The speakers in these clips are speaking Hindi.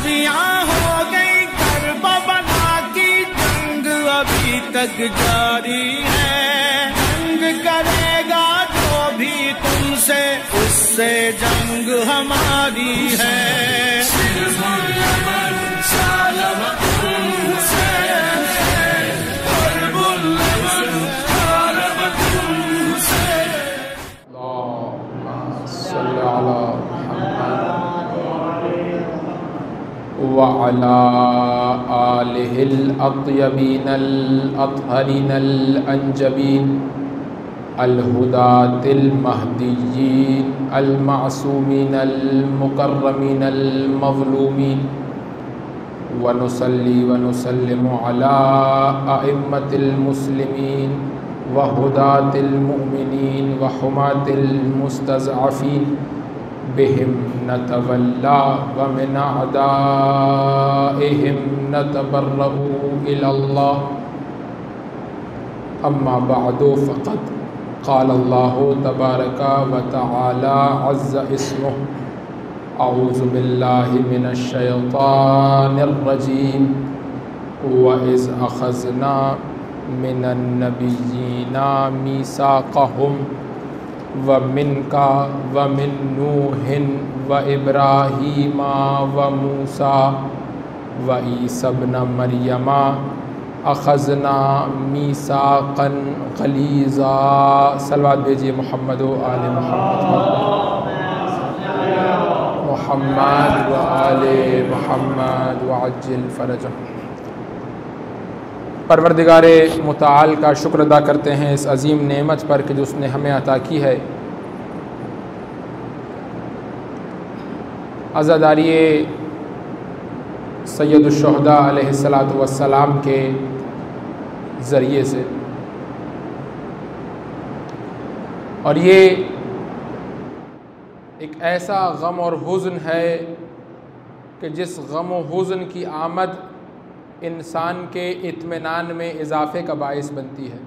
सदियां हो गई करबला की जंग अभी तक जारी है। जंग करेगा जो भी तुमसे उससे जंग हमारी है। व अला आलिहिल अत्यबीनल अत्हरीनल अंजबीन अल हुदातिल महदिय्यीन अल मासूमीनल मुकर्रमीनल मज़लूमीन व नुसल्ली व नुसल्लिमु अला अइम्मतिल मुस्लिमीन व हुदातिल मुमिनीन व हुमातिल मुस्तज़अफ़ीन बिहिम नतवल्ला व मिन अदाइहिम नतबर्रउ इलल्लाह। अम्मा बअदु फ़क़द क़ाल अल्लाहु तबारक व तआला अज़्ज़ इस्मुहु अऊज़ु बिल्लाहि मिनश शैतानिर रजीम व इज़ अख़ज़ना मिनन नबिय्यीना मीसाक़हुम व मिनका व मिन नूहिन व इब्राहीमा व मूसा व ईसा इब्न मरियमा अख़ज़ना मीसाक़न ग़लीज़ा। सलवात भेजिए मोहम्मद व आले मोहम्मद व आले मोहम्मद व अज्जिल फ़रजहुम। परवरदिगारे मुताल का शुक्र अदा करते हैं इस अज़ीम नेमत पर कि जो उसने हमें अता की है। अज़ादारिए सैयदुश्शुहदा अलैहिस्सलातु वस्सलाम के ज़रिए से, और ये एक ऐसा गम और हुज़्न है कि जिस गम और हुज़्न की आमद इंसान के इत्मीनान में इजाफ़े का बाइस बनती है,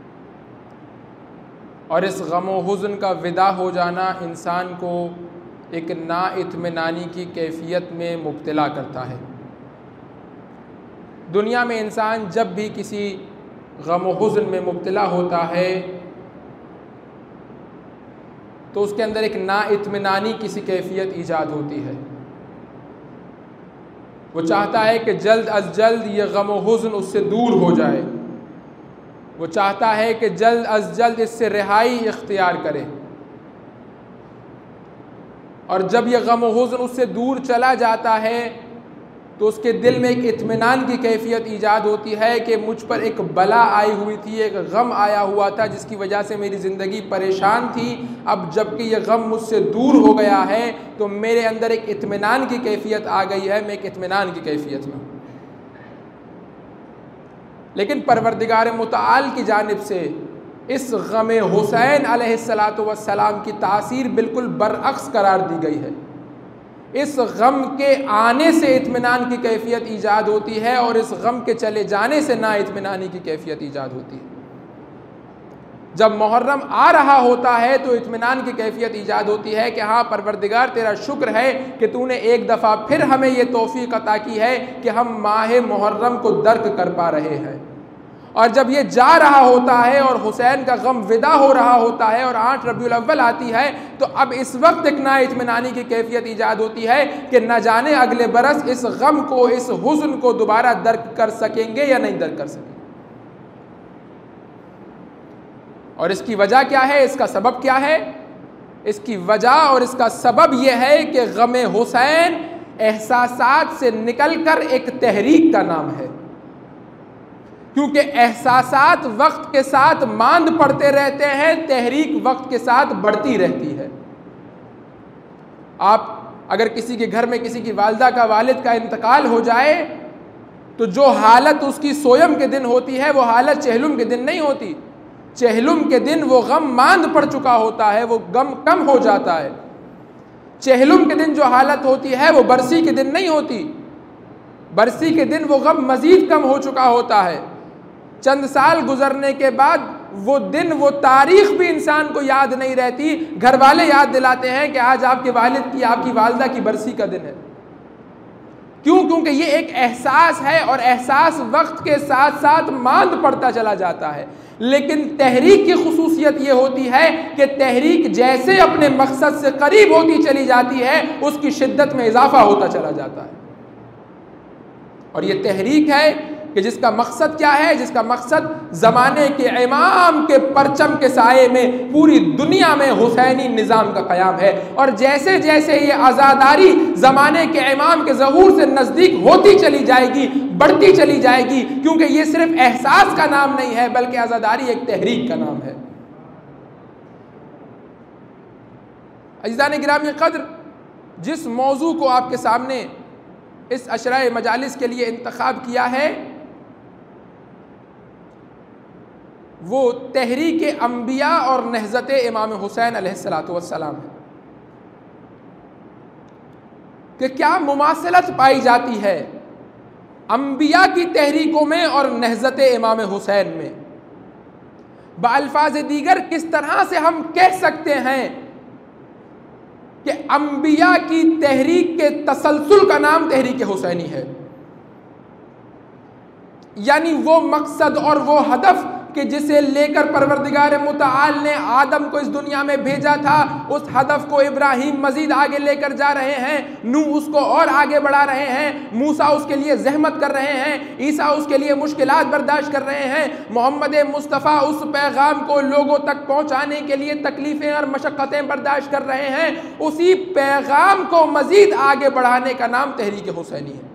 और इस गम और हुज़्न का विदा हो जाना इंसान को एक नाइत्मीनानी की कैफियत में मुब्तला करता है। दुनिया में इंसान जब भी किसी गम और हुज़्न में मुब्तला होता है तो उसके अंदर एक नाइत्मीनानी किसी कैफियत ईजाद होती है। वो चाहता है कि जल्द अज जल्द ये गम और हुज़्न उससे दूर हो जाए। वो चाहता है कि जल्द अज जल्द इससे रिहाई इख्तियार करे, और जब यह गम और हुज़्न उससे दूर चला जाता है तो उसके दिल में एक इत्मीनान की कैफियत ईजाद होती है कि मुझ पर एक बला आई हुई थी, एक गम आया हुआ था जिसकी वजह से मेरी ज़िंदगी परेशान थी। अब जबकि यह गम मुझसे दूर हो गया है तो मेरे अंदर एक इत्मीनान की कैफियत आ गई है, मैं एक इत्मीनान की कैफियत में। लेकिन परवरदिगार मुताल की जानिब से इस गम हुसैन अलैहिस्सलातु वस्सलाम की तासीर बिल्कुल बरअक्स करार दी गई है। इस गम के आने से इत्मीनान की कैफियत ईजाद होती है, और इस गम के चले जाने से ना इत्मीनानी की कैफियत ईजाद होती है। जब मुहर्रम आ रहा होता है तो इत्मीनान की कैफियत ईजाद होती है कि हाँ परवरदिगार तेरा शुक्र है कि तूने एक दफ़ा फिर हमें ये तौफीक अता की है कि हम माह मुहर्रम को दर्क कर पा रहे हैं। और जब ये जा रहा होता है और हुसैन का गम विदा हो रहा होता है और 8 रबीउल अव्वल आती है तो अब इस वक्त एक ना इत्मीनानी की कैफियत ईजाद होती है कि न जाने अगले बरस इस गम को, इस हुज़्न को दोबारा दर्क कर सकेंगे या नहीं दर्क कर सकेंगे। और इसकी वजह क्या है, इसका सबब क्या है? इसकी वजह और इसका सबब यह है कि गम हुसैन एहसासात से निकलकर एक तहरीक का नाम है, क्योंकि एहसासात वक्त के साथ मांद पड़ते रहते हैं, तहरीक वक्त के साथ बढ़ती रहती है। आप अगर किसी के घर में किसी की वालिदा का, वालिद का इंतकाल हो जाए तो जो हालत उसकी सोयम के दिन होती है वो हालत चहलुम के दिन नहीं होती। चहलुम के दिन वो गम मांद पड़ चुका होता है, वो गम कम हो जाता है। चहलुम के दिन जो हालत होती है वो बरसी के दिन नहीं होती। बरसी के दिन वो गम मजीद कम हो चुका होता है। चंद साल गुजरने के बाद वो दिन, वो तारीख भी इंसान को याद नहीं रहती। घर वाले याद दिलाते हैं कि आज आपके वालिद की, आपकी वालिदा की बरसी का दिन है। क्यों? क्यों? क्योंकि ये एक एहसास है और एहसास वक्त के साथ साथ मांद पड़ता चला जाता है। लेकिन तहरीक की खुसूसियत ये होती है कि तहरीक जैसे अपने मकसद से करीब होती चली जाती है उसकी शिद्दत में इजाफा होता चला जाता है। और ये तहरीक है कि जिसका मकसद क्या है? जिसका मकसद ज़माने के इमाम के परचम के साये में पूरी दुनिया में हुसैनी निज़ाम का क़याम है। और जैसे जैसे ये आज़ादारी ज़माने के इमाम के ज़हूर से नज़दीक होती चली जाएगी, बढ़ती चली जाएगी, क्योंकि ये सिर्फ एहसास का नाम नहीं है बल्कि आज़ादारी एक तहरीक का नाम है। अज़ीज़ान गिरामी क़द्र, जिस मौजू को आपके सामने इस अशराए मजालिस के लिए इंतखाब किया है वो तहरीक अंबिया और नहज़त इमाम हुसैन अलैहिस्सलातु वस्सलाम है कि क्या मुमासलत पाई जाती है अंबिया की तहरीकों में और नहज़त इमाम हुसैन में। बअल्फाज़ दीगर किस तरह से हम कह सकते हैं कि अंबिया की तहरीक के तसलसल का नाम तहरीक हुसैनी है, यानी वो मकसद और वो हदफ कि जिसे लेकर परवरदिगार मुतआल ने आदम को इस दुनिया में भेजा था, उस हदफ को इब्राहीम मजीद आगे लेकर जा रहे हैं, नूह उसको और आगे बढ़ा रहे हैं, मूसा उसके लिए जहमत कर रहे हैं, ईसा उसके लिए मुश्किलात बर्दाश्त कर रहे हैं, मोहम्मद मुस्तफ़ा उस पैगाम को लोगों तक पहुँचाने के लिए तकलीफ़ें और मशक्क़तें बर्दाश्त कर रहे हैं। उसी पैगाम को मजीद आगे बढ़ाने का नाम तहरीक हुसैनी है।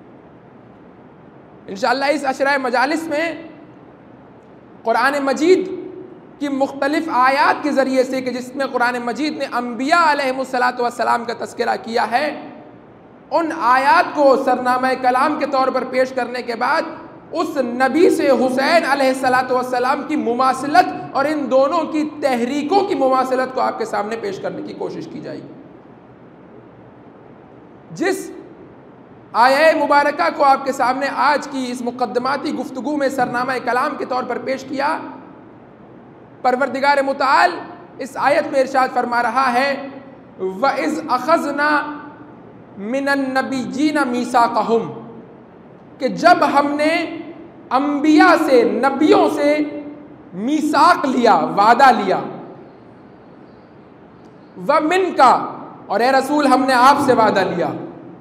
इंशाअल्लाह इस अशराए मजालिस में कुरान मजीद की मुख्तलिफ आयात के ज़रिए से कि जिसमें कुरान मजीद ने अंबिया अलैहिमुस्सलातु वस्सलाम का तज़किरा किया है, उन आयात को सरनामा कलाम के तौर पर पेश करने के बाद उस नबी से हुसैन अलैहिस्सलातु वस्सलाम की मुमासिलत और इन दोनों की तहरीकों की मुमासिलत को आपके सामने पेश करने की कोशिश की जाएगी। जिस आया मुबारका को आपके सामने आज की इस मुक़द्दमाती गुफ्तगू में सरनामा कलाम के तौर पर पेश किया, परवरदिगार मुतआल इस आयत में इरशाद फरमा रहा है, व इज़ अख़ज़ना मिनन नबिय्यीन मीसाक़हुम, कि जब हमने अंबिया से, नबियों से मीसाक लिया, वादा लिया, व मिनका, और ए रसूल हमने आपसे वादा लिया,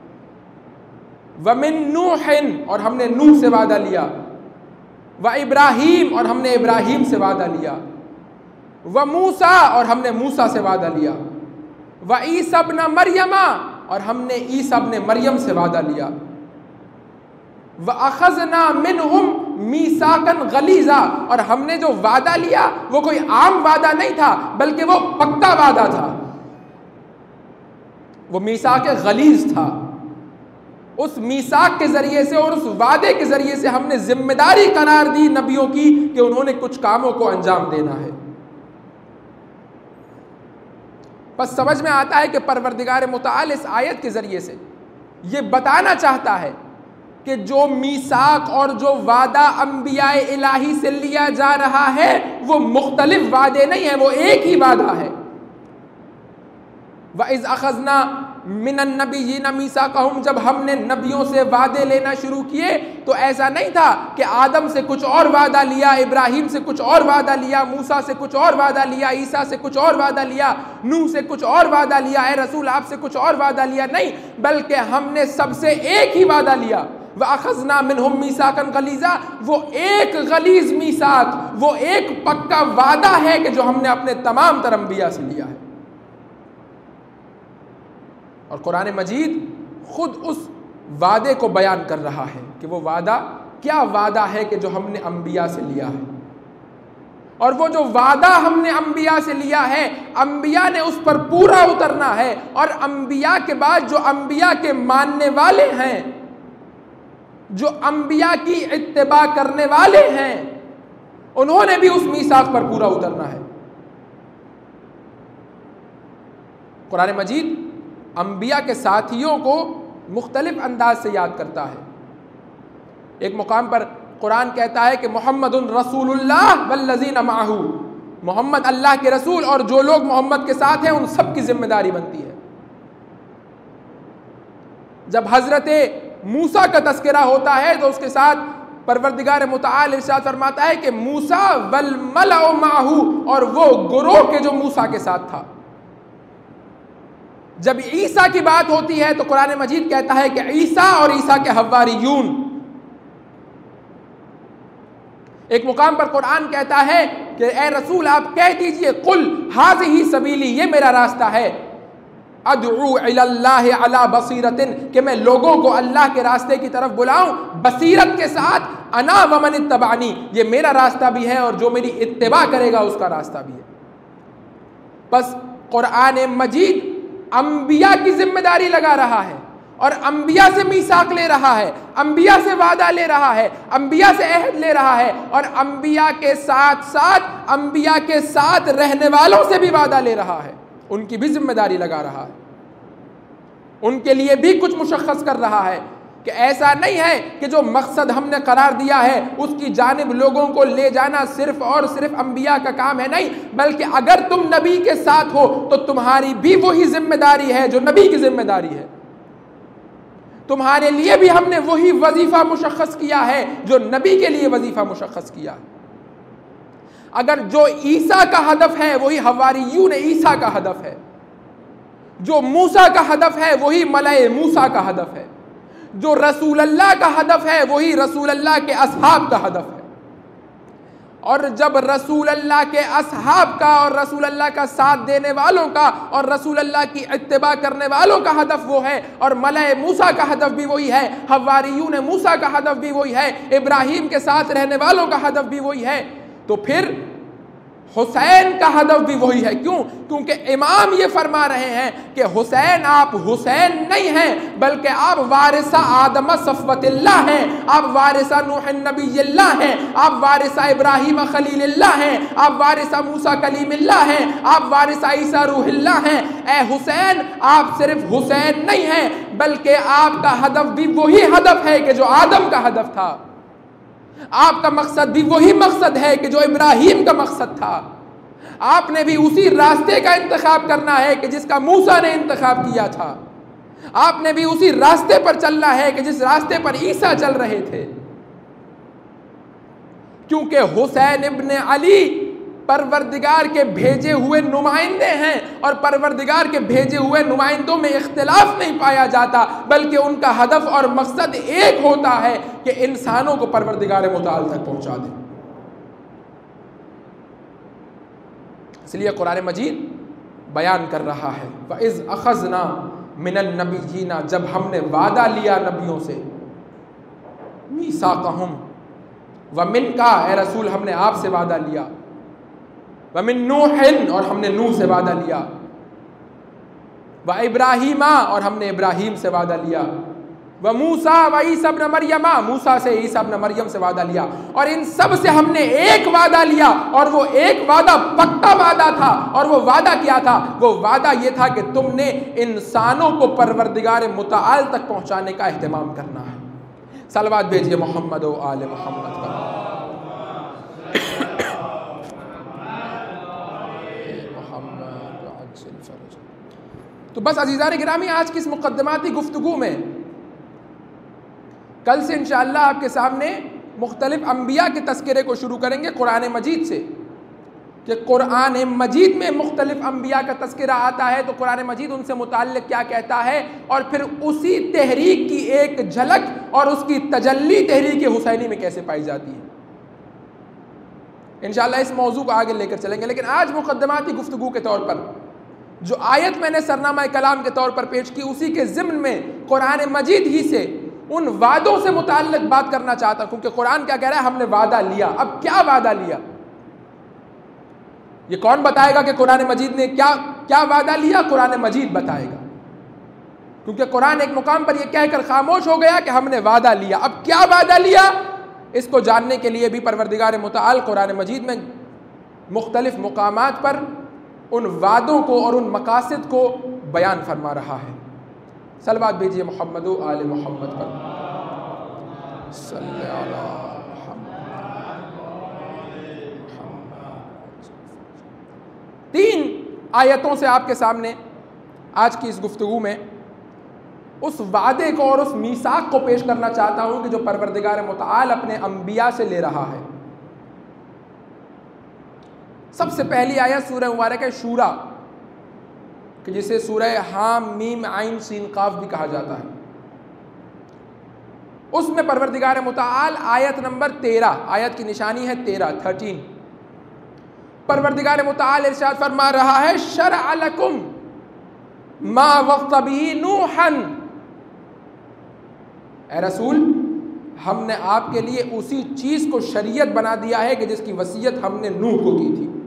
व मिन नूहिन, और हमने नूह से वादा लिया, व इब्राहीम, और हमने इब्राहीम से वादा लिया, व मूसा, और हमने मूसा से वादा लिया, व ईसा इब्न मरियमा, और हमने ईसा इब्न मरियम से वादा लिया, व अख़ज़ना मिनहुम मीसाकन गलीज़ा, और हमने जो वादा लिया वो कोई आम वादा नहीं था बल्कि वो पक्का वादा था, वो मीसाक गलीज़ था। उस मीसाक के ज़रिए से और उस वादे के ज़रिए से हमने जिम्मेदारी करार दी नबियों की कि उन्होंने कुछ कामों को अंजाम देना है। बस समझ में आता है कि परवरदिगार मुतआल इस आयत के ज़रिए से ये बताना चाहता है कि जो मीसाक और जो वादा अंबिया इलाही से लिया जा रहा है वो मुख्तलिफ वादे नहीं है, वो एक ही वादा है। व इज़ अख़ज़ना मिनन नबिय्यीन मीसाक़हुम, जब हमने नबियों से वादे लेना शुरू किए तो ऐसा नहीं था कि आदम से कुछ और वादा लिया, इब्राहीम से कुछ और वादा लिया, मूसा से कुछ और वादा लिया, ईसा से कुछ और वादा लिया, नूह से कुछ और वादा लिया, ए रसूल आपसे कुछ और वादा लिया, नहीं, बल्कि हमने सबसे एक ही वादा लिया। व अख़ज़ना मिनहुम मीसाकन गलीज़ा, वो एक गलीज़ मीसाक, वो एक पक्का वादा है कि जो हमने अपने तमाम तर अंबिया से लिया है। और कुरान मजीद खुद उस वादे को बयान कर रहा है कि वो वादा क्या वादा है कि जो हमने अंबिया से लिया है, और वो जो वादा हमने अंबिया से लिया है अंबिया ने उस पर पूरा उतरना है, और अंबिया के बाद जो अंबिया के मानने वाले हैं, जो अंबिया की इत्तिबा करने वाले हैं, उन्होंने भी उस मीसाक पर पूरा उतरना है। कुरान मजीद अंबिया के साथियों को मुख्तलिफ अंदाज से याद करता है। एक मुकाम पर कुरान कहता है कि मोहम्मदुन रसूलुल्लाह वल्लज़ीना माहू, मोहम्मद अल्लाह के रसूल और जो लोग मोहम्मद के साथ हैं उन सब की जिम्मेदारी बनती है। जब हज़रत मूसा का तस्करा होता है तो उसके साथ परवरदिगार मुतआल इरशाद फरमाता है कि मूसा वल मलअ माहू, और वो गुरोह के जो मूसा के साथ था। जब ईसा की बात होती है तो कुरान मजीद कहता है कि ईसा और ईसा के हवारियून। एक मुकाम पर कुरान कहता है कि ए रसूल आप कह दीजिए कुल हाज़िही सबीली, ये मेरा रास्ता है, अदउ इलल्लाहि अला बसीरतिन, कि मैं लोगों को अल्लाह के रास्ते की तरफ बुलाऊं बसीरत के साथ, अना वमन इत्तबानी, ये मेरा रास्ता भी है और जो मेरी इत्तिबा करेगा उसका रास्ता भी है। बस कुरान मजीद अंबिया की जिम्मेदारी लगा रहा है और अंबिया से मीसाक ले रहा है, अंबिया से वादा ले रहा है, अंबिया से अहद ले रहा है, और अंबिया के साथ साथ अंबिया के साथ रहने वालों से भी वादा ले रहा है, उनकी भी जिम्मेदारी लगा रहा है, उनके लिए भी कुछ मुशख्खस कर रहा है कि ऐसा नहीं है कि जो मकसद हमने करार दिया है उसकी जानिब लोगों को ले जाना सिर्फ और सिर्फ अंबिया का काम है, नहीं, बल्कि अगर तुम नबी के साथ हो तो तुम्हारी भी वही जिम्मेदारी है जो नबी की जिम्मेदारी है। तुम्हारे लिए भी हमने वही वजीफा मुशख्खस किया है जो नबी के लिए वजीफा मुशख्खस किया है। अगर जो ईसा का हदफ है वही हवारियून ईसा का हदफ है, जो मूसा का हदफ है वही मलाए मूसा का हदफ है, जो रसूल अल्लाह का हदफ है वही रसूल अल्लाह के असहाब का हदफ है। और जब रसूल अल्लाह के असहाब का और रसूल अल्लाह का साथ देने वालों का और रसूल अल्लाह की इत्तिबा करने वालों का हदफ वो है, और मलाए मूसा का हदफ भी वही है, हवारियून मूसा का हदफ भी वही है, इब्राहिम के साथ रहने वालों का हदफ भी वही है, तो फिर हुसैन का हदफ भी वही है। क्यों? क्योंकि इमाम ये फरमा रहे हैं कि हुसैन, आप हुसैन नहीं हैं बल्कि आप वारिसा आदम सफ़वतिल्लाह हैं, आप वारिसा नूह नबीय्यिल्लाह हैं, आप वारिसा इब्राहिम खलीलिल्लाह हैं, आप वारिसा मूसा कलीमिल्लाह हैं, आप वारिसा ईसा रूहिल्लाह हैं। ए हुसैन, आप सिर्फ हुसैन नहीं हैं बल्कि आपका हदफ भी वही हदफ है कि जो आदम का हदफ था, आपका मकसद भी वही मकसद है कि जो इब्राहिम का मकसद था। आपने भी उसी रास्ते का इंतखाब करना है कि जिसका मूसा ने इंतखाब किया था, आपने भी उसी रास्ते पर चलना है कि जिस रास्ते पर ईसा चल रहे थे, क्योंकि हुसैन इब्न अली परवरदिगार के भेजे हुए नुमाइंदे हैं और परवरदिगार के भेजे हुए नुमाइंदों में इख्तिलाफ नहीं पाया जाता, बल्कि उनका हदफ और मकसद एक होता है कि इंसानों को परवरदिगार मुताल तक पहुंचा दे। इसलिए कुरान मजीद बयान कर रहा है वइज़ अख़ज़ना मिनन नबिय्यीना, जब हमने वादा लिया नबियों से, मीसाक़हुम व मिनका, ए रसूल हमने आपसे वादा लिया, व मिन नूहिन, और हमने नूह से वादा लिया, व इब्राहीमा, और हमने इब्राहीम से वादा लिया, व मूसा व ईसा इब्न मरियमा, मूसा से ईसा इब्न मरियम से वादा लिया, और इन सब से हमने एक वादा लिया, और वो एक वादा पक्का वादा था, और वो वादा क्या था? वो वादा ये था कि तुमने इंसानों को परवरदिगार मुताल तक पहुंचाने का एहतमाम करना है। सलवात भेजिए मोहम्मद व आले मोहम्मद पर। तो बस अज़ीज़ान गिरामी, आज की इस मुक़द्दमाती गुफ्तगू में कल से इंशाअल्लाह आपके सामने मुख्तलिफ अंबिया के तस्करे को शुरू करेंगे कुरान मजीद से, कि कुरान मजीद में मुख्तलिफ अंबिया का तस्करा आता है तो कुरान मजीद उनसे मुताल्लिक़ क्या कहता है, और फिर उसी तहरीक की एक झलक और उसकी तजल्ली तहरीक हुसैनी में कैसे पाई जाती है। इंशाअल्लाह इस मौजू को आगे लेकर चलेंगे, लेकिन आज मुक़द्दमाती गुफ्तगू के तौर पर जो आयत मैंने सरनामा कलाम के तौर पर पेश की, उसी के ज़िम्न में कुरान मजीद ही से उन वादों से मुताल्लिक़ बात करना चाहता हूं, क्योंकि कुरान क्या कह रहा है? हमने वादा लिया। अब क्या वादा लिया? ये कौन बताएगा कि कुरान मजीद ने क्या क्या वादा लिया? कुरान मजीद बताएगा, क्योंकि कुरान एक मुकाम पर यह कहकर खामोश हो गया कि हमने वादा लिया। अब क्या वादा लिया, इसको जानने के लिए भी परवरदिगार मुताल कुरान मजीद में मुख्तलिफ मुकामात पर उन वादों को और उन मकासद को बयान फरमा रहा है। सलवात भेजिए मोहम्मद व आले मोहम्मद पर। सल्लल्लाहु अलैहि वसल्लम। 3 आयतों से आपके सामने आज की इस गुफ्तगू में उस वादे को और उस मीसाक को पेश करना चाहता हूं कि जो परवरदिगार मुताल अपने अंबिया से ले रहा है। सबसे पहली आयत सूरह मुबारक है शूरा, कि जिसे सूरह हाम मीम आइन सीन काफ भी कहा जाता है। उसमें परवरदिगार मुताल आयत नंबर 13, आयत की निशानी है 13 परवरदिगार मुताल इरशाद फरमा रहा है शरअ लकुम मा वक़्त बिही नूहन, ए रसूल हमने आपके लिए उसी चीज को शरीयत बना दिया है कि जिसकी वसीयत हमने नूह को की थी।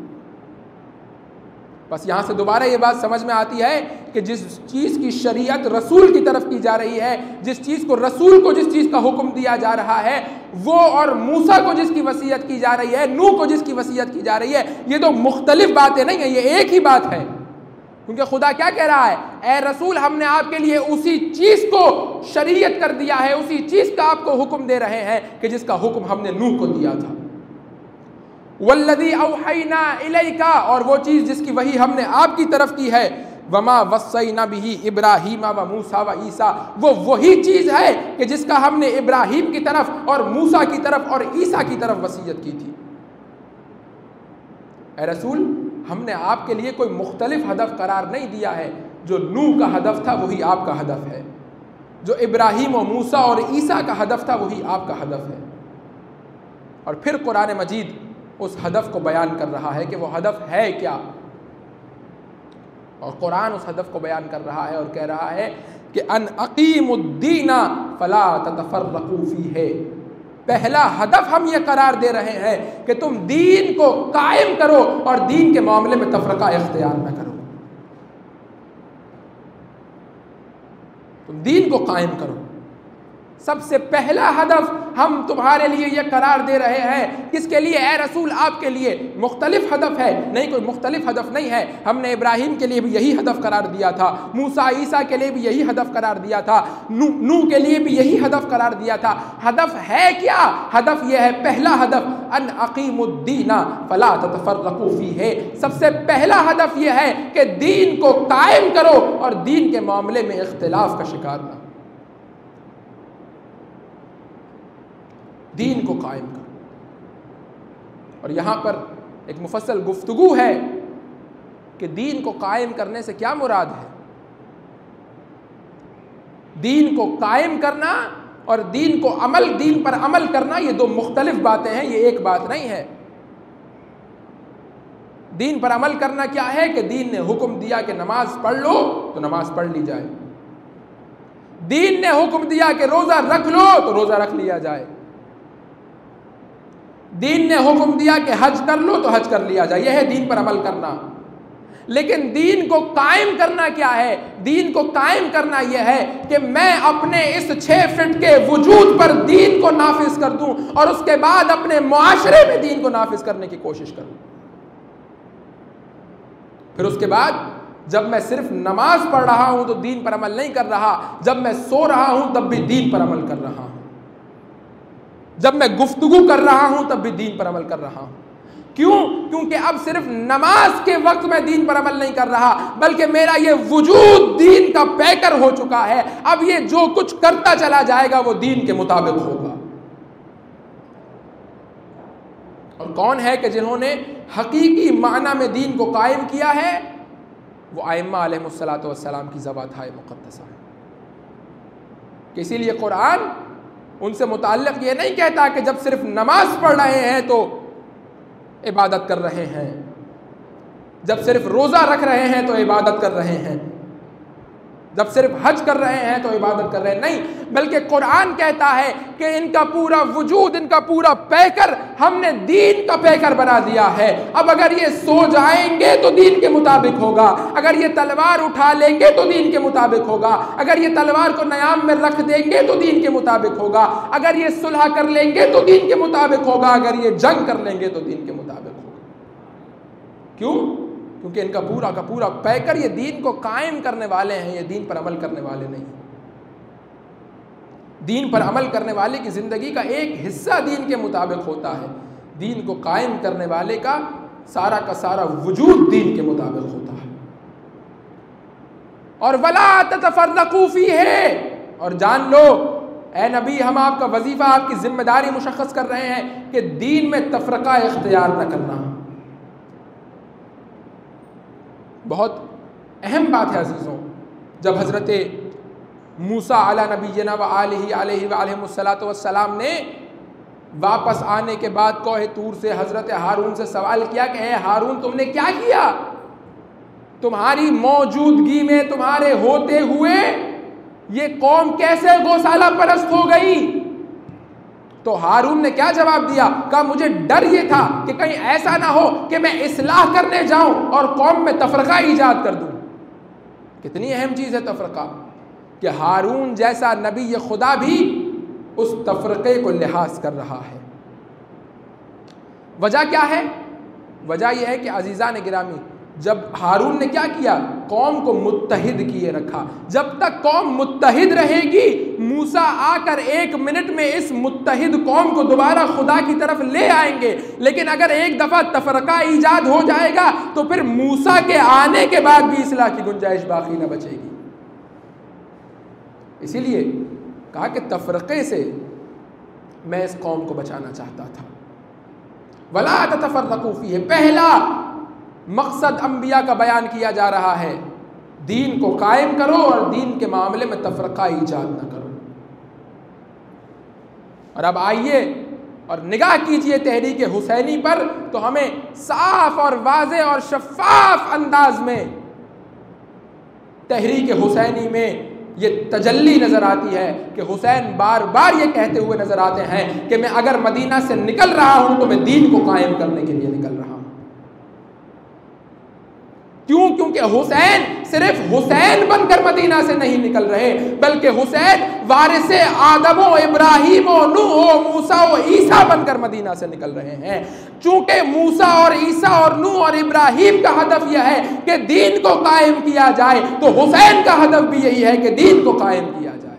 बस यहां से दोबारा ये बात समझ में आती है कि जिस चीज की शरीयत रसूल की तरफ की जा रही है, जिस चीज को रसूल को जिस चीज का हुक्म दिया जा रहा है, वो और मूसा को जिसकी वसीयत की जा रही है, नूह को जिसकी वसीयत की जा रही है, ये दो मुख्तलिफ बातें नहीं है, ये एक ही बात है। क्योंकि खुदा क्या कह रहा है, ए रसूल हमने आपके लिए उसी चीज को शरीयत कर दिया है, उसी चीज का आपको हुक्म दे रहे हैं कि जिसका हुक्म हमने नूह को दिया था। वल्लज़ी औहैना इलैका, और वो चीज जिसकी वही हमने आपकी तरफ की है, वमा वस्सैना बिही इब्राहीम व मूसा व ईसा, वो वही चीज है कि जिसका हमने इब्राहीम की तरफ और मूसा की तरफ और ईसा की तरफ वसीयत की थी। ए रसूल हमने आपके लिए कोई मुख्तलिफ हदफ करार नहीं दिया है, जो नूह का हदफ था वही आपका हदफ है, जो इब्राहीम और मूसा और ईसा का हदफ था वही आपका हदफ है। और फिर कुरान मजीद उस हदफ को बयान कर रहा है कि वो हदफ है क्या, और कुरान उस हदफ को बयान कर रहा है और कह रहा है कि अन अकीमुद्दीना फला ततफर्रकू फीहे, पहला हदफ हम ये करार दे रहे हैं कि तुम दीन को कायम करो और दीन के मामले में तफरका इख्तियार न करो, तुम दीन को कायम करो। सबसे पहला हदफ हम तुम्हारे लिए यह करार दे रहे हैं, किसके लिए, ए रसूल आपके लिए। मुख्तलिफ हदफ है नहीं, कोई मुख्तलिफ हदफ नहीं है। हमने इब्राहीम के लिए भी यही हदफ करार दिया था, मूसा ईसा के लिए भी यही हदफ करार दिया था, नूह के लिए भी यही हदफ करार दिया था। हदफ है क्या, हदफ यह है, पहला हदफ अन अकीमुद्दीना फला ततफर्रकू फीहे, सबसे पहला हदफ यह है कि दीन को कायम करो और दीन के मामले में इख्तिलाफ का शिकार ना, दीन को कायम करो। और यहां पर एक मुफस्सल गुफ्तगू है कि दीन को कायम करने से क्या मुराद है। दीन को कायम करना और दीन को अमल, दीन पर अमल करना, ये दो मुख्तलिफ बातें हैं, ये एक बात नहीं है। दीन पर अमल करना क्या है कि दीन ने हुक्म दिया कि नमाज पढ़ लो तो नमाज पढ़ ली जाए, दीन ने हुक्म दिया कि रोजा रख लो तो रोजा रख लिया जाए, दीन ने हुक्म दिया कि हज कर लो तो हज कर लिया जाए, यह है दीन पर अमल करना। लेकिन दीन को कायम करना क्या है, दीन को कायम करना यह है कि मैं अपने इस 6 फीट के वजूद पर दीन को नाफिज कर दूं और उसके बाद अपने मुआशरे में दीन को नाफिज करने की कोशिश करूं। फिर उसके बाद जब मैं सिर्फ नमाज पढ़ रहा हूं तो दीन पर अमल नहीं कर रहा, जब मैं सो रहा हूं तब भी दीन पर अमल कर रहा हूं, जब मैं गुफ्तगू कर रहा हूं तब भी दीन पर अमल कर रहा हूं। क्यों? क्योंकि अब सिर्फ नमाज के वक्त मैं दीन पर अमल नहीं कर रहा, बल्कि मेरा ये वजूद दीन का पैकर हो चुका है। अब ये जो कुछ करता चला जाएगा वो दीन के मुताबिक होगा। और कौन है कि जिन्होंने हकीकी माना में दीन को कायम किया है, वो आइम्मा अलैहिमुस्सलातु वस्सलाम की ज़बात-ए मुक़द्दसा है। इसीलिए कुरान उनसे मुताल्लिक़ ये नहीं कहता कि जब सिर्फ नमाज पढ़ रहे हैं तो इबादत कर रहे हैं, जब सिर्फ रोज़ा रख रहे हैं तो इबादत कर रहे हैं, जब सिर्फ हज कर रहे हैं तो इबादत कर रहे हैं, नहीं, बल्कि कुरान कहता है कि इनका पूरा वजूद, इनका पूरा पैकर हमने दीन का पैकर बना दिया है। अब अगर ये सो जाएंगे तो दीन के मुताबिक होगा, अगर ये तलवार उठा लेंगे तो दीन के मुताबिक होगा, अगर ये तलवार को न्याम में रख देंगे तो दीन के मुताबिक होगा, अगर ये सुलह कर लेंगे तो दीन के मुताबिक होगा, अगर ये जंग कर लेंगे तो दीन के मुताबिक होगा। क्यों? क्योंकि इनका पूरा का पूरा पैकर ये दीन को कायम करने वाले हैं, ये दीन पर अमल करने वाले नहीं। दीन पर अमल करने वाले की जिंदगी का एक हिस्सा दीन के मुताबिक होता है, दीन को कायम करने वाले का सारा वजूद दीन के मुताबिक होता है। और वला ततफर्रकू फीहे, और जान लो ए नबी, हम आपका वजीफा, आपकी जिम्मेदारी मुशख्खस कर रहे हैं कि दीन में तफरका इख्तियार न करना। बहुत अहम बात है अजीज़ों, जब हज़रत मूसा अला नबीना व आलिही अलैहिस्सलातु वस्सलाम ने वापस आने के बाद कोहे तूर से हज़रत हारून से सवाल किया कि ए हारून, तुमने क्या किया? तुम्हारी मौजूदगी में, तुम्हारे होते हुए ये कौम कैसे गौशाला परस्त हो गई? तो हारून ने क्या जवाब दिया? कहा मुझे डर ये था कि कहीं ऐसा ना हो कि मैं इस्लाह करने जाऊं और कौम में तफरका ईजाद कर दूं। कितनी अहम चीज़ है तफरका, कि हारून जैसा नबी ये खुदा भी उस तफरके को लिहाज कर रहा है। वजह क्या है? वजह यह है कि अजीज़ान गिरामी, जब हारून ने क्या किया, कौम को मुत्तहिद किए रखा। जब तक कौम मुत्तहिद रहेगी, मूसा आकर 1 मिनट में इस मुत्तहिद कौम को दोबारा खुदा की तरफ ले आएंगे। लेकिन अगर एक दफ़ा तफरका ईजाद हो जाएगा तो फिर मूसा के आने के बाद भी इस्लाह की गुंजाइश बाकी न बचेगी। इसीलिए कहा कि तफरके से मैं इस कौम को बचाना चाहता था। वला ततफर्रकू फीह, पहला मकसद अंबिया का बयान किया जा रहा है, दीन को कायम करो और दीन के मामले में तफरका ईजाद न करो। और अब आइए और निगाह कीजिए तहरीक हुसैनी पर, तो हमें साफ और वाज़ेह और शफ़ाफ अंदाज में तहरीक हुसैनी में ये तजल्ली नज़र आती है कि हुसैन बार बार ये कहते हुए नज़र आते हैं कि मैं अगर मदीना से निकल रहा हूं तो मैं दीन को कायम करने के लिए निकल रहा हूं। क्यों? क्योंकि हुसैन सिर्फ हुसैन बनकर मदीना से नहीं निकल रहे, बल्कि हुसैन वारिसे आदम व इब्राहीम व नूह व मूसा व ईसा बनकर मदीना से निकल रहे हैं। चूंकि मूसा और ईसा और नूह और इब्राहीम का हदफ यह है कि दीन को कायम किया जाए, तो हुसैन का हदफ भी यही है कि दीन को कायम किया जाए।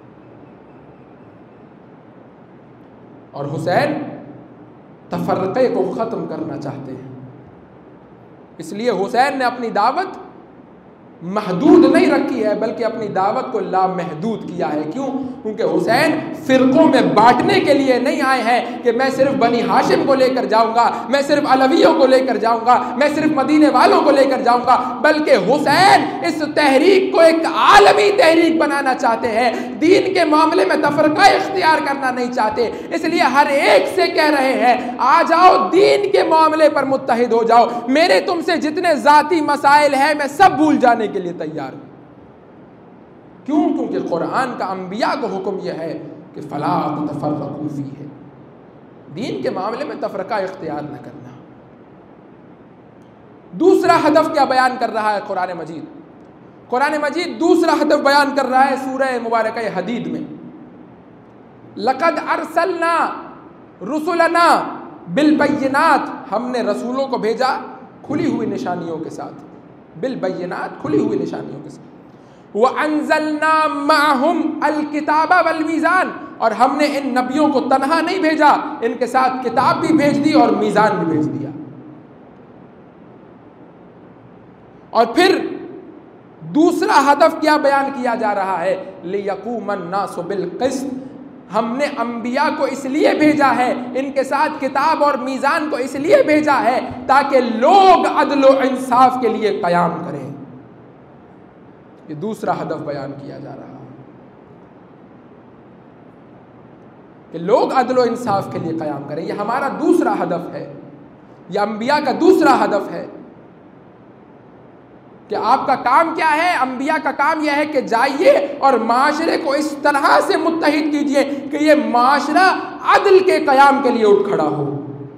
और हुसैन तफर्रक़े को ख़त्म करना चाहते हैं। इसलिए हुसैन ने अपनी दावत महदूद नहीं रखी है, बल्कि अपनी दावत को लामहदूद किया है। क्यों? क्योंकि हुसैन फ़िरक़ों में बांटने के लिए नहीं आए हैं कि मैं सिर्फ बनी हाशिम को लेकर जाऊंगा, मैं सिर्फ अलवियों को लेकर जाऊंगा, मैं सिर्फ मदीने वालों को लेकर जाऊंगा, बल्कि हुसैन इस तहरीक को एक आलमी तहरीक बनाना चाहते हैं। दीन के मामले में तफरका इख्तियार करना नहीं चाहते। इसलिए हर एक से कह रहे हैं, आ जाओ दीन के मामले पर मुत्तहिद हो जाओ। मेरे तुमसे जितने ज़ाती मसाइल हैं मैं सब भूल जाने के लिए तैयार हूं। क्यों? क्योंकि कुरान का अंबिया को हुक्म यह है कि फला तफर्रकू फीह, दीन के मामले में तफरका इख्तियार न करना। दूसरा हदफ क्या बयान कर रहा है कुरान मजीद? कुरान मजीद दूसरा हदफ बयान कर रहा है सूरह मुबारक हदीद में, लक़द अरसलना रुसुलना बिलबय्यिनात, हमने रसूलों को भेजा खुली हुई निशानियों के साथ, बिलबय्यिनात, खुली हुई निशानियों के साथ। व अंज़लना माहुम अलकिताबा वल मीज़ान, और हमने इन नबियों को तन्हा नहीं भेजा, इनके साथ किताब भी भेज दी और मीज़ान भी भेज दिया। और फिर दूसरा हदफ क्या बयान किया जा रहा है? लियक़ूमन नासु बिल क़िस्त, हमने अंबिया को इसलिए भेजा है, इनके साथ किताब और मीज़ान को इसलिए भेजा है ताकि लोग अदल व इंसाफ के लिए क़याम करें। ये दूसरा हदफ बयान किया जा रहा है कि लोग अदल व इंसाफ के लिए क़याम करें। ये हमारा दूसरा हदफ है, यह अंबिया का दूसरा हदफ है कि आपका काम क्या है? अंबिया का काम यह है कि जाइए और माशरे को इस तरह से मुत्तहिद कीजिए कि ये माशरा अदल के क़याम के लिए उठ खड़ा हो,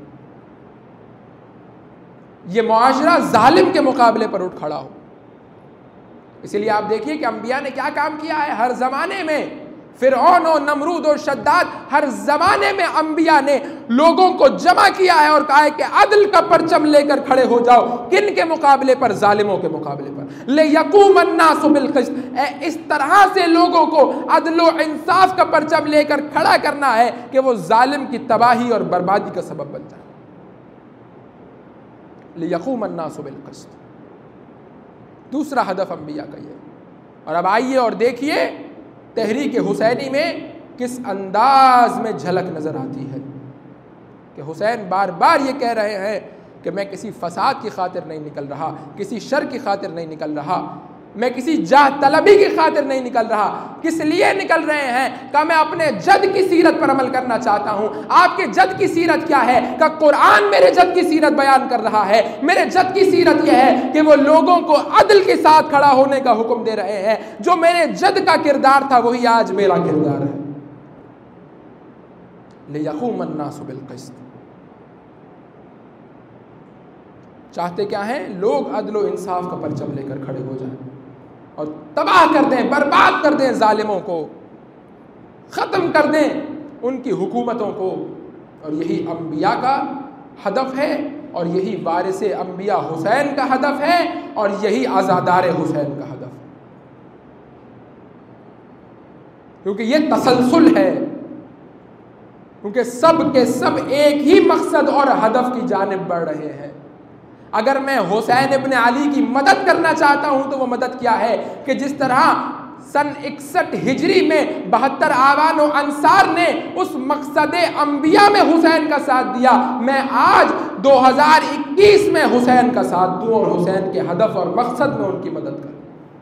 ये माशरा जालिम के मुकाबले पर उठ खड़ा हो। इसलिए आप देखिए कि अंबिया ने क्या काम किया है। हर ज़माने में फ़िरऔन और नमरूद और शद्दाद, हर ज़माने में अंबिया ने लोगों को जमा किया है और कहा है कि अदल का परचम लेकर खड़े हो जाओ। किन के मुकाबले पर? जालिमों के मुकाबले पर। लियक़ूमन नासु बिल क़िस्त, इस तरह से लोगों को अदल व इंसाफ का परचम लेकर खड़ा करना है कि वो जालिम की तबाही और बर्बादी का सबब बन जाए। लियक़ूमन नासु बिल क़िस्त, दूसरा हदफ अंबिया का ये। और अब आइए और देखिए तहरीक हुसैनी में किस अंदाज में झलक नज़र आती है कि हुसैन बार बार ये कह रहे हैं कि मैं किसी फसाद की खातिर नहीं निकल रहा, किसी शर की खातिर नहीं निकल रहा, मैं किसी जाह तलबी की खातिर नहीं निकल रहा। किस लिए निकल रहे हैं? कि मैं अपने जद की सीरत पर अमल करना चाहता हूं। आपके जद की सीरत क्या है? कि कुरान मेरे जद की सीरत बयान कर रहा है। मेरे जद की सीरत यह है कि वो लोगों को अदल के साथ खड़ा होने का हुक्म दे रहे हैं। जो मेरे जद का किरदार था वही आज मेरा किरदार है। लियक़ूमन नासु बिल क़िस्त। चाहते क्या हैं? लोग अदल व इंसाफ का परचम लेकर खड़े हो जाएं और तबाह कर दें, बर्बाद कर दें जालिमों को, ख़त्म कर दें उनकी हुकूमतों को। और यही अंबिया का हदफ है और यही वारिस अंबिया हुसैन का हदफ है और यही आज़ादार हुसैन का हदफ है। क्योंकि ये तसलसल है, क्योंकि सब के सब एक ही मकसद और हदफ की जानिब बढ़ रहे हैं। अगर मैं हुसैन इब्न अली की मदद करना चाहता हूं तो वो मदद क्या है कि जिस तरह सन 61 हिजरी में 72 आवान और अंसार ने उस मकसद अंबिया में हुसैन का साथ दिया, मैं आज 2021 में हुसैन का साथ दूं और हुसैन के हदफ और मकसद में उनकी मदद करूं।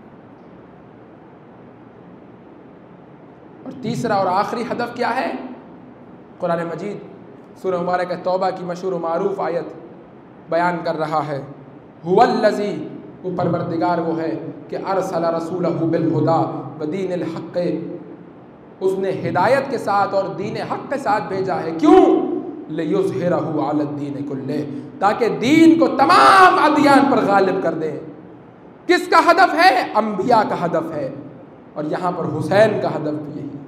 और तीसरा और आखिरी हदफ क्या है? कुरान मजीद सूरह मुबारक तौबा की मशहूर व मारूफ आयत बयान कर रहा है, हुवल्लज़ी, वो परवरदिगार वो है कि अरसला रसूलहु बिल हुदा व दीनिल हक़, उसने हिदायत के साथ और दीन हक़ के साथ भेजा है। क्यों? लियुज़हिरहु अलद्दीन कुल्ले, ताकि दीन को तमाम अदियान पर गालिब कर दे। किसका हदफ है? अंबिया का हदफ है। और यहाँ पर हुसैन का हदफ भी यही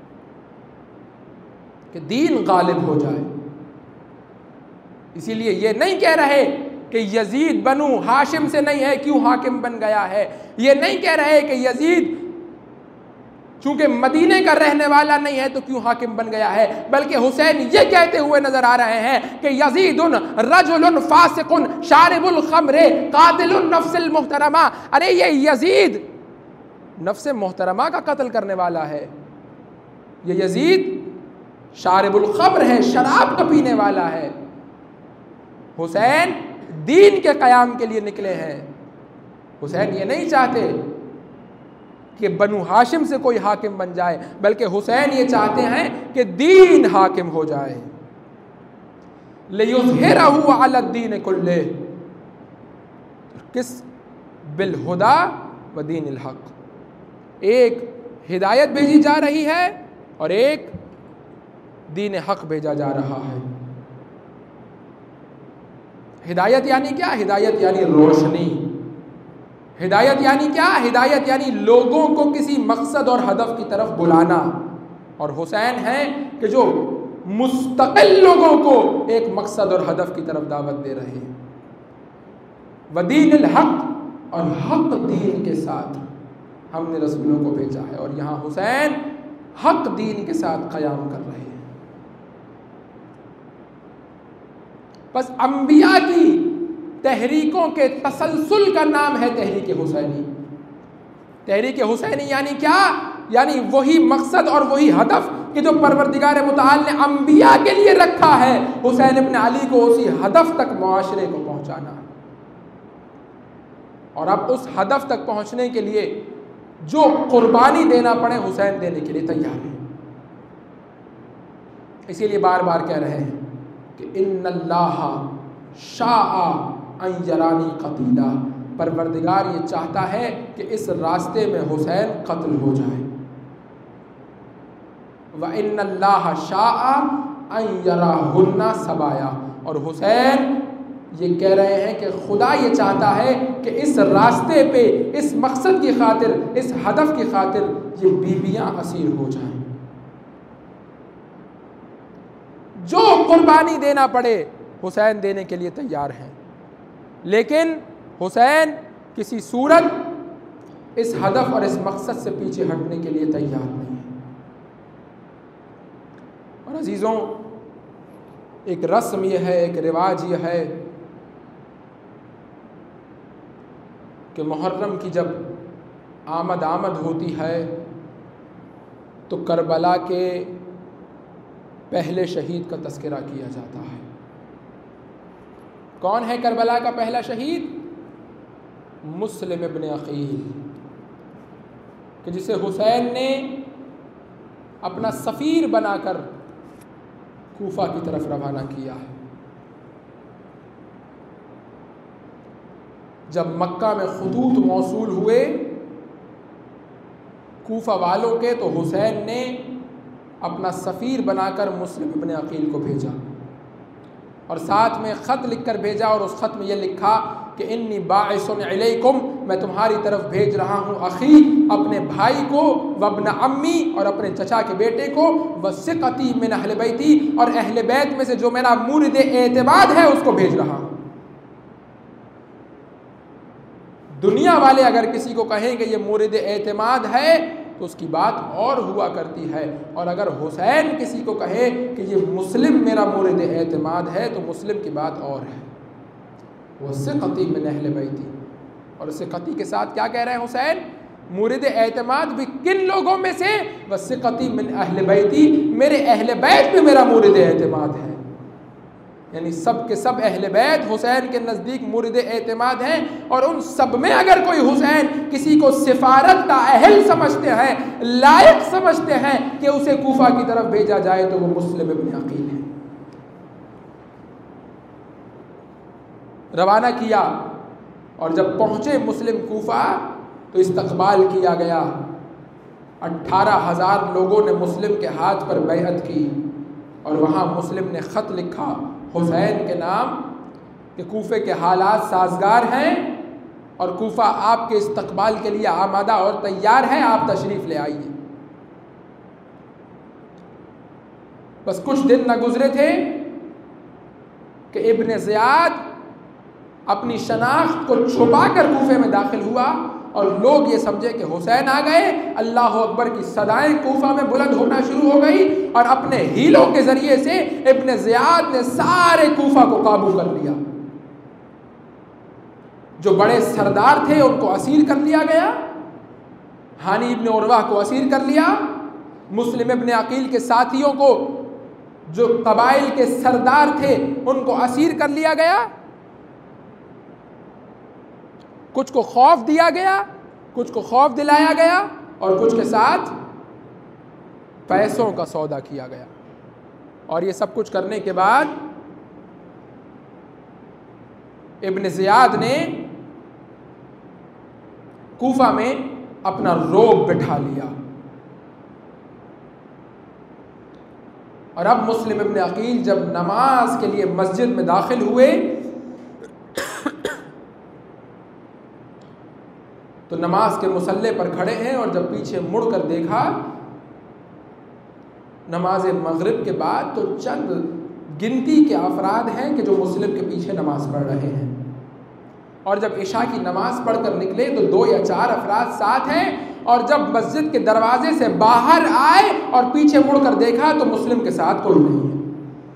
कि दीन गालिब हो जाए। इसीलिए ये नहीं कह रहे कि यजीद बनु हाशिम से नहीं है क्यों हाकिम बन गया है। ये नहीं कह रहे कि यजीद चूंकि मदीने का रहने वाला नहीं है तो क्यों हाकिम बन गया है, बल्कि हुसैन ये कहते हुए नजर आ रहे हैं कि यजीदुन रजुलुन फासिकुन शारिबुल खमरे कातिलुन नफ्सिल मुहतरमा। अरे ये यजीद नफ्स मोहतरमा का कत्ल करने वाला है। ये यजीद शारिबुल खमर है, शराब का पीने वाला है। हुसैन दीन के क़याम के लिए निकले हैं। हुसैन ये नहीं चाहते कि बनु हाशिम से कोई हाकिम बन जाए, बल्कि हुसैन ये चाहते हैं कि दीन हाकिम हो जाए। लियुज़हिरहु अलद्दीन कुल्ले, किस? बिल हुदा व दीनिल हक़। एक हिदायत भेजी जा रही है और एक दीन हक़ भेजा जा रहा है। हिदायत यानी क्या? हिदायत यानी रोशनी। हिदायत यानी क्या? हिदायत यानी लोगों को किसी मकसद और हदफ की तरफ बुलाना। और हुसैन है कि जो मुस्तकिल लोगों को एक मकसद और हदफ की तरफ दावत दे रहे हैं। वदीनिल हक़, और हक़ दीन के साथ हमने रसूलों को भेजा है। और यहाँ हुसैन हक़ दीन के साथ क़याम कर रहे हैं। बस अंबिया की तहरीकों के तसलसल का नाम है तहरीक हुसैनी। तहरीक हुसैनी यानी क्या? यानी वही मकसद और वही हदफ कि जो परवरदिगार मुताल ने अंबिया के लिए रखा है, हुसैन इब्न अली को उसी हदफ तक मुआशरे को पहुंचाना है। और अब उस हदफ तक पहुंचने के लिए जो कुर्बानी देना पड़े हुसैन देने के लिए तैयार है। इसीलिए बार बार कह रहे हैं कि इन्नल्लाह शाआ अन यरानी कतीला, परवरदिगार ये चाहता है कि इस रास्ते में हुसैन कत्ल हो जाए। व इन्नल्लाह शाआ अन यराहुन्ना सबाया, और हुसैन ये कह रहे हैं कि खुदा ये चाहता है कि इस रास्ते पे, इस मकसद की खातिर, इस हदफ की खातिर ये बीबियां असीर हो जाएं। जो कुर्बानी देना पड़े हुसैन देने के लिए तैयार हैं, लेकिन हुसैन किसी सूरत इस हदफ और इस मकसद से पीछे हटने के लिए तैयार नहीं है। और अजीज़ों, एक रस्म यह है, एक रिवाज यह है कि मुहर्रम की जब आमद होती है तो करबला के पहले शहीद का तज़किरा किया जाता है। कौन है करबला का पहला शहीद? मुस्लिम इब्न अकील, कि जिसे हुसैन ने अपना सफ़ीर बनाकर कूफा की तरफ रवाना किया है। जब मक्का में खुतूत मौसूल हुए कूफा वालों के, तो हुसैन ने अपना सफ़ीर बनाकर मुस्लिम इब्न अकील को भेजा और साथ में ख़त लिखकर भेजा, और उस ख़त में यह लिखा कि इन्नी बाइसुन इलैकुम, मैं तुम्हारी तरफ भेज रहा हूँ अखी, अपने भाई को, वब्न अम्मी, और अपने चचा के बेटे को, वसिक़ती मिन अहले बैती, और अहले बैत में से जो मेरा मुरीद एतमाद है उसको भेज रहा हूँ। दुनिया वाले अगर किसी को कहें कि ये मुरीद एतमाद है तो उसकी बात और हुआ करती है, और अगर हुसैन किसी को कहे कि ये मुस्लिम मेरा मुरीद एतमाद है तो मुस्लिम की बात और है। वसिक़ती मिन अहले बैती, और सिक़ती के साथ क्या कह रहे हैं हुसैन? मुरीद एतमाद भी किन लोगों में से? वसिक़ती मिन अहले बैती, मेरे अहले बैत में मेरा मुरीद एतमाद है। यानी सब के सब अहले बैत हुसैन के नज़दीक मुरीद एतमाद हैं, और उन सब में अगर कोई हुसैन किसी को सिफारत का अहल समझते हैं, लायक समझते हैं कि उसे कूफा की तरफ भेजा जाए, तो वो मुस्लिम इब्न अकील है। रवाना किया, और जब पहुँचे मुस्लिम कूफा तो इस्तकबाल किया गया। 18,000 लोगों ने मुस्लिम के हाथ पर बैअत की, और वहाँ मुस्लिम ने ख़त लिखा हुसैन के नाम कि कूफे के हालात साजगार हैं और कूफा आपके इस्तकबाल के लिए आमादा और तैयार है, आप तशरीफ़ ले आइए। बस कुछ दिन न गुजरे थे कि इब्न ज़ियाद अपनी शनाख्त को छुपा कर कूफे में दाखिल हुआ, और लोग ये समझे कि हुसैन आ गए। अल्लाह अकबर की सदाएं कूफा में बुलंद होना शुरू हो गई, और अपने हीलों के ज़रिए से इब्न ज़ियाद ने सारे कूफा को काबू कर लिया। जो बड़े सरदार थे उनको असीर कर लिया गया, हानी इब्न उरवा को असीर कर लिया, मुस्लिम इब्न अकील के साथियों को, जो कबाइल के सरदार थे, उनको असीर कर लिया गया। कुछ को खौफ दिया गया, कुछ को खौफ दिलाया गया, और कुछ के साथ पैसों का सौदा किया गया। और ये सब कुछ करने के बाद इब्न ज़ियाद ने कूफा में अपना रोब बिठा लिया, और अब मुस्लिम इब्न अकील जब नमाज के लिए मस्जिद में दाखिल हुए तो नमाज के मुसल्ले पर खड़े हैं, और जब पीछे मुड़कर देखा नमाज मगरिब के बाद, तो चंद गिनती के अफराद हैं कि जो मुस्लिम के पीछे नमाज पढ़ रहे हैं। और जब इशा की नमाज पढ़कर निकले तो 2 या 4 अफराद साथ हैं, और जब मस्जिद के दरवाजे से बाहर आए और पीछे मुड़कर देखा तो मुस्लिम के साथ कोई नहीं है।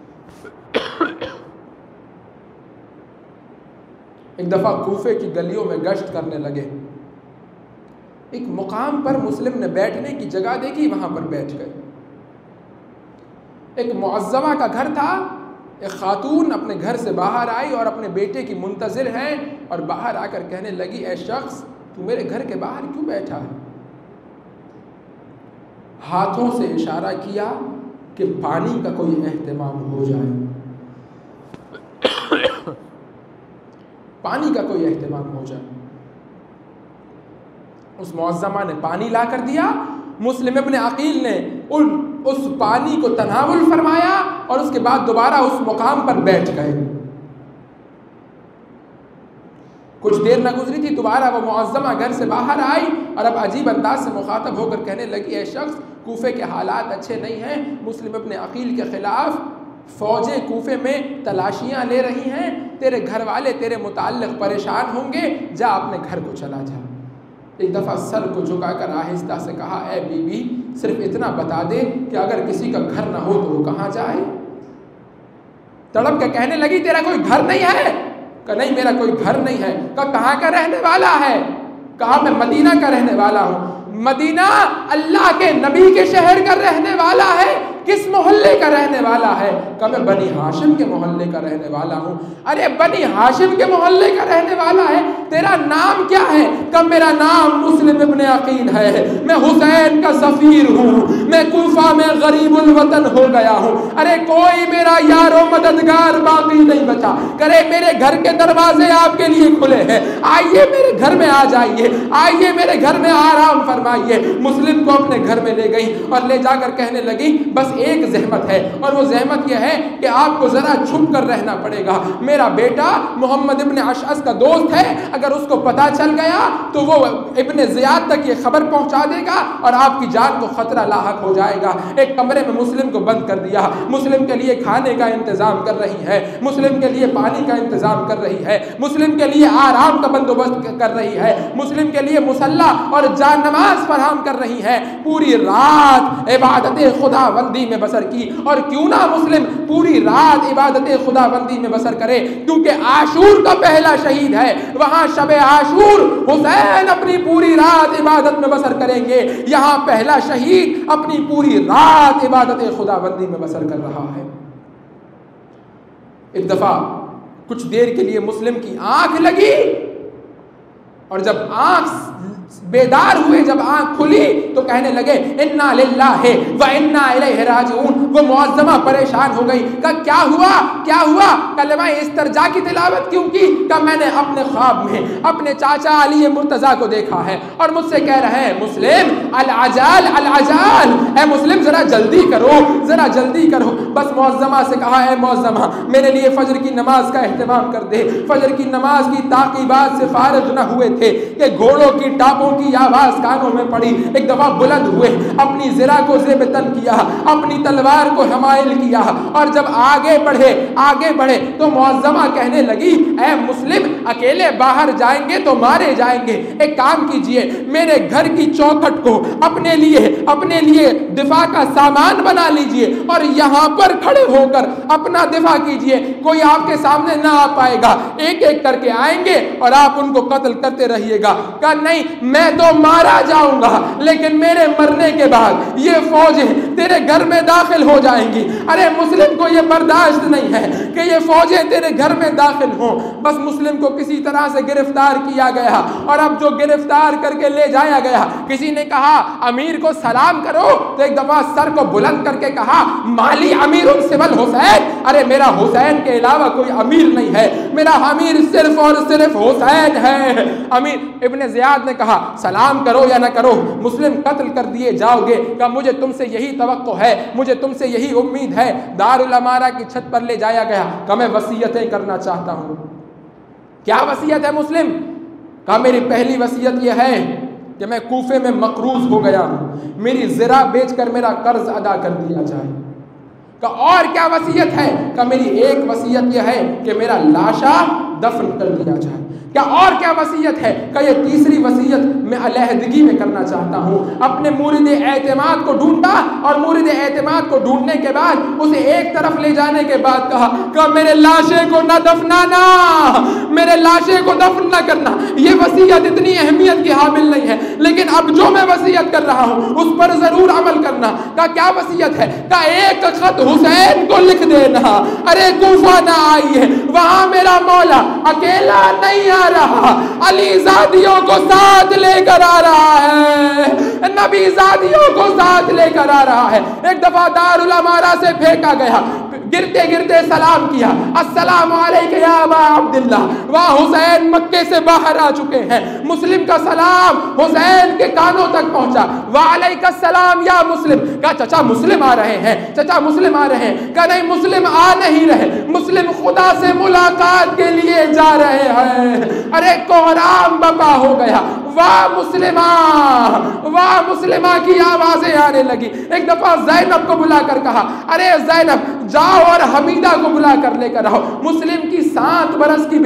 एक दफ़ा कूफे की गलियों में गश्त करने लगे, एक मुकाम पर मुस्लिम ने बैठने की जगह देखी, वहां पर बैठ गए। एक मुअज्जमा का घर था, एक खातून अपने घर से बाहर आई और अपने बेटे की मुंतज़िर हैं, और बाहर आकर कहने लगी, ए शख्स, तू मेरे घर के बाहर क्यों बैठा है? हाथों से इशारा किया कि पानी का कोई एहतमाम हो जाए, पानी का कोई एहतमाम हो जाए। उस मुअज्जमा ने पानी ला कर दिया, मुस्लिम इब्न अकील ने उस पानी को तनावुल फरमाया, और उसके बाद दोबारा उस मुकाम पर बैठ गए। कुछ देर न गुजरी थी, दोबारा वो मुअज्जमा घर से बाहर आई, और अब अजीब अंदाज से मुखातब होकर कहने लगी, ए शख्स, कूफे के हालात अच्छे नहीं हैं, मुस्लिम इब्न अकील के खिलाफ फ़ौजें कूफे में तलाशियां ले रही हैं, तेरे घर वाले तेरे मुताल्लिक़ परेशान होंगे, जा अपने घर को चला जा। एक दफ़ा सर को झुकाकर आहिस्ता से कहा, ए बीबी, सिर्फ इतना बता दे कि अगर किसी का घर ना हो तो वो कहाँ जाए? तड़प के कहने लगी, तेरा कोई घर नहीं है? कहा नहीं, मेरा कोई घर नहीं है। कहा कहाँ का रहने वाला है? कहा मैं मदीना का रहने वाला हूँ। मदीना अल्लाह के नबी के शहर का रहने वाला है, किस मोहल्ले का रहने वाला है? कहा मैं बनी हाशिम के मोहल्ले का रहने वाला हूँ। अरे बनी हाशिम के मोहल्ले का रहने वाला है, तेरा नाम क्या है? कहा मेरा नाम मुस्लिम इब्न अकील है, मैं हुसैन का सफीर हूँ, मैं कूफा में गरीबुल वतन हो गया हूँ। अरे कोई मेरा यारो मददगार बाकी नहीं बचा। करे मेरे घर के दरवाजे आपके लिए खुले हैं, आइए मेरे घर में आ जाइए, आइए मेरे घर में आराम फरमाइए। मुस्लिम को अपने घर में ले गई और ले जाकर कहने लगी बस एक जहमत है, और वो जहमत यह है कि आपको जरा छुप कर रहना पड़ेगा। मेरा बेटा मोहम्मद इब्न अशअस का दोस्त है, अगर उसको पता चल गया तो वो इब्न ज़ियाद तक ये खबर पहुंचा देगा और आपकी जान को खतरा लाहक हो जाएगा। एक कमरे में मुस्लिम को बंद कर दिया, मुस्लिम के लिए खाने का इंतजाम कर रही है, मुस्लिम के लिए पानी का इंतजाम कर रही है, मुस्लिम के लिए आराम का बंदोबस्त कर रही है, मुस्लिम के लिए मुसल्ला और जान नमाज फराहम कर रही है। पूरी रात इबादत खुदाबंदी में बसर की, और क्यों ना मुस्लिम पूरी रात इबादत खुदाबंदी में बसर करे, क्योंकि आशूर का पहला शहीद है। वहां शबे आशूर हुसैन अपनी पूरी रात इबादत में बसर करेंगे, यहाँ पहला शहीद अपनी पूरी रात इबादत खुदाबंदी में बसर कर रहा है। एक दफा कुछ देर के लिए मुस्लिम की आंख लगी, और जब आंख बेदार हुए, जब आंख खुली तो कहने लगे इन्ना लिल्लाहि व इन्ना इलैहि राजिऊन। वो मुअज्जमा परेशान हो गई। कहा क्या हुआ, क्या हुआ? कलमा इस्तरजा की तिलावत क्यों की? कहा मैंने अपने ख्वाब में अपने चाचा अली मुर्तजा को देखा है और मुझसे कह रहे हैं मुस्लिम अल अजाल अल अजाल, ऐ मुस्लिम जरा जल्दी करो, जरा जल्दी करो। बस मुअज्जमा से कहा है मुअज्जमा मेरे लिए फजर की नमाज का एहतमाम कर दे। फजर की नमाज की ताकीबात से फारिग न हुए थे कि घोड़ों की टापों की आवाज कानों में पड़ी। एक दफा बुलंद हुए, अपनी ज़िरा को ज़ेबतन किया, अपनी तलवार को हमाइल किया, और जब आगे बढ़े तो मुअज्जमा कहने लगी ऐ मुस्लिम अकेले बाहर जाएंगे तो मारे जाएंगे, एक काम कीजिए मेरे घर की चौखट को अपने लिए दिफा का सामान बना लीजिए और यहाँ पर खड़े होकर अपना दिफा कीजिए, कोई आपके सामने ना आ पाएगा, एक एक करके आएंगे और आप उनको कत्ल करते रहिएगा। कहा नहीं मैं तो मारा जाऊंगा, लेकिन मेरे मरने के बाद ये फौजें तेरे घर में दाखिल हो जाएंगी। अरे मुस्लिम को ये बर्दाश्त नहीं है कि ये फौजें तेरे घर में दाखिल हों। बस मुस्लिम को किसी तरह से गिरफ्तार किया गया, और अब जो गिरफ्तार करके ले जाया गया, किसी ने कहा अमीर को सलाम करो, तो एक दफा सर को बुलंद करके कहा माली अमीरुन सिवल हुसैन। अरे मेरा हुसैन के अलावा कोई अमीर नहीं है, मेरा अमीर सिर्फ और सिर्फ हुसैन है। अमीर इब्न ज़ियाद ने कहा सलाम करो या ना करो, मुस्लिम कत्ल कर दिए जाओगे। कहा मुझे तुमसे यही तवक्को है, मुझे तुमसे यही उम्मीद है। दारुल अमारा की छत पर ले जाया गया। कहा मैं वसीयतें करना चाहता हूँ। क्या वसीयत है मुस्लिम? कहा मेरी पहली वसीयत यह है कि मैं कूफे में मकरूज हो गया हूँ, मेरी ज़रा बेचकर मेरा कर्ज अदा कर दिया जाए। कहा और क्या वसीयत है? कहा मेरी एक वसीयत यह है कि मेरा लाशा दफन कर दिया जाए। क्या और क्या वसीयत है? कहा ये तीसरी वसीयत मैं अलहदगी में करना चाहता हूँ। अपने मुरीद एतमाद को ढूंढा, और मुरीद एतमाद को ढूंढने के बाद उसे एक तरफ ले जाने के बाद कहा मेरे लाशे को न दफनाना, मेरे लाशे को दफन न करना। ये वसीयत इतनी अहमियत की हामिल नहीं है, लेकिन अब जो मैं वसीयत कर रहा हूँ उस पर जरूर अमल करना। कहा क्या वसीयत है? कहा एक खत हुसैन को लिख देना। अरे कूफा ना आइए, वहां मेरा मौला अकेला नहीं आ रहा, अलीजादियों को साथ लेकर आ रहा है, नबीजादियों को साथ लेकर आ रहा है। एक दफा दारुल अमारा से फेंका गया, गिरते गिरते सलाम किया, अस्सलाम अलैका या अबा अब्दुल्लाह। वहाँ हुसैन मक्के से बाहर आ चुके हैं। मुस्लिम का सलाम हुसैन के कानों तक पहुंचा। वालेका सलाम या मुस्लिम। कहा चाचा मुस्लिम आ रहे हैं, चाचा मुस्लिम आ रहे हैं। कहा नहीं मुस्लिम आ नहीं रहे, मुस्लिम खुदा से मुलाकात के लिए जा रहे हैं। अरे कोहराम बपा हो गया। वाह मुस्लिमा की आवाजें आने लगी। एक दफा ज़ैनब को बुलाकर कहा अरे ज़ैनब जाओ और हमीदा को बुला कर लेकर आओ। मुस्लिम की 7 बरस की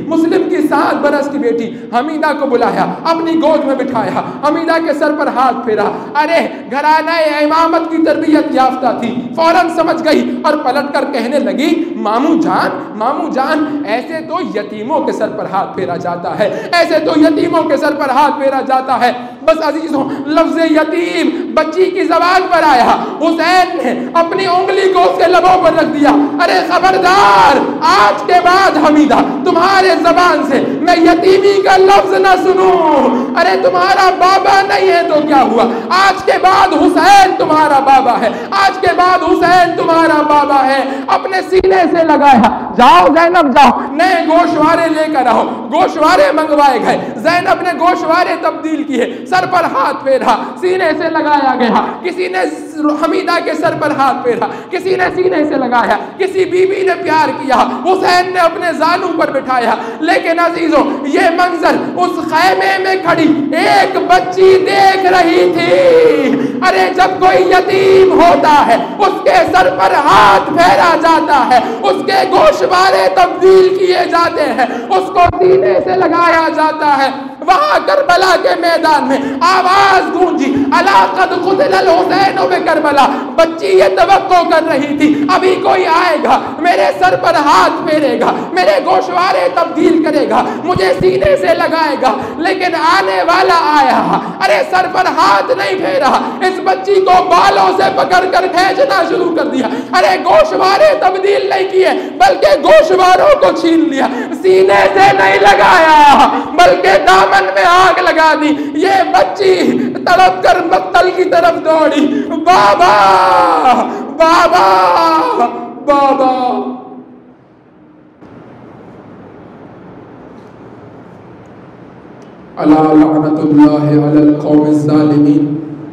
बेटी हमीदा को बुलाया, अपनी गोद में बिठाया, हमीदा के सर पर हाथ फेरा। अरे घराना इमामत की तरबियत याफ्ता थी, फौरन समझ गई और पलट कर कहने लगी मामू जान, ऐसे तो यतीमों के सर पर हाथ फेरा जाता है, ऐसे तो यतीमों के सर पर हाथ फेरा जाता है। बस अजीजों, लफ्ज़ यतीम बच्ची की ज़बान पर आया, हुसैन ने अपनी उंगली को उसके लबों पर रख दिया। अरे खबरदार, आज के बाद हमीदा तुम्हारे ज़बान से मैं यतीमी का लफ्ज़ ना सुनूं। अरे तुम्हारा बाबा नहीं है तो क्या हुआ, आज के बाद हुसैन तुम्हारा बाबा है, आज के बाद हुसैन तुम्हारा बाबा है। अपने सीने से लगाया, जाओ ज़ैनब जाओ, नए गोशवारे लेकर आओ। गोशवारे मंगवाए गए, ज़ैनब ने गोशवारे तब्दील किए, सर पर हाथ फेरा, सीने से लगाया गया। किसी ने हमीदा के सर पर हाथ फेरा, किसी ने सीने से लगाया, किसी बीबी ने प्यार किया, हुसैन ने अपने जानू पर बिठाया। लेकिन अजीजों, ये मंजर उस खैमे में खड़ी एक बच्ची देख रही थी। अरे जब कोई यतीम होता है, उसके सर पर हाथ फेरा जाता है, उसके गोशवारे तब्दील किए जाते हैं, उसको सीने से लगाया जाता है। वहां करबला के मैदान में आवाज गूंजी, अला कद क़ुतिल हुसैन में करबला। बच्ची ये तवक्को कर रही थी, अभी कोई आएगा, मेरे सर पर हाथ फेरेगा, मेरे गोशवारे तब्दील करेगा, मुझे सीने से लगाएगा। लेकिन आने वाला आया, अरे सर पर हाथ नहीं फेरा, इस बच्ची को बालों से पकड़कर खींचना शुरू कर दिया। अरे गोशवारे तब्दील नहीं किए, बल्कि गोशवारों को छीन लिया, सीने से नहीं लगाया, बल्कि दामन में आग लगा दी। ये बच्ची तड़प कर मक्तल की तरफ दौड़ी, बाबा बाबा बाबा। अला लअनतुल्लाहि अलल कौमिज़ ज़ालिमीन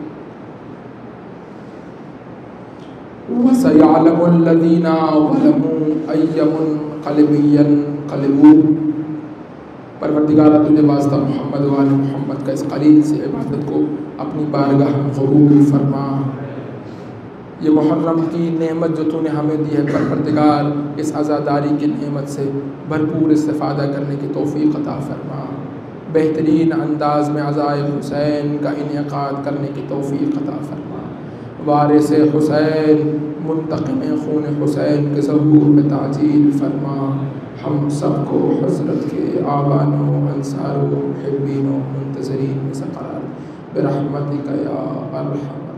व सयअलमुल लज़ीना ज़लमू अय्युमुनक़लिबिन यनक़लिबून। परवरदिगार तुझे वास्ता मोहम्मद व आले मोहम्मद का इस कलील से इबादत को अपनी बारगाह में कबूल फरमा। ये मुहर्रम की नेमत जो तूने हमें दी है परवरदिगार, इस आज़ादारी की नेमत से भरपूर इस्तिफ़ादा करने की तौफ़ीक़ अता फरमा। बेहतरीन अंदाज में अज़ाए हुसैन का इनेक़ाद करने की तौफ़ीक़ अता फरमा। वारिस हुसैन मुंतक़िम खून हुसैन के ज़हूर में ताजील फरमा। हम सबको हज़रत के आबानों, अंसारों, मुहिब्बीनों, मुंतज़रीन में से क़रार बिरहमतिका या अरहम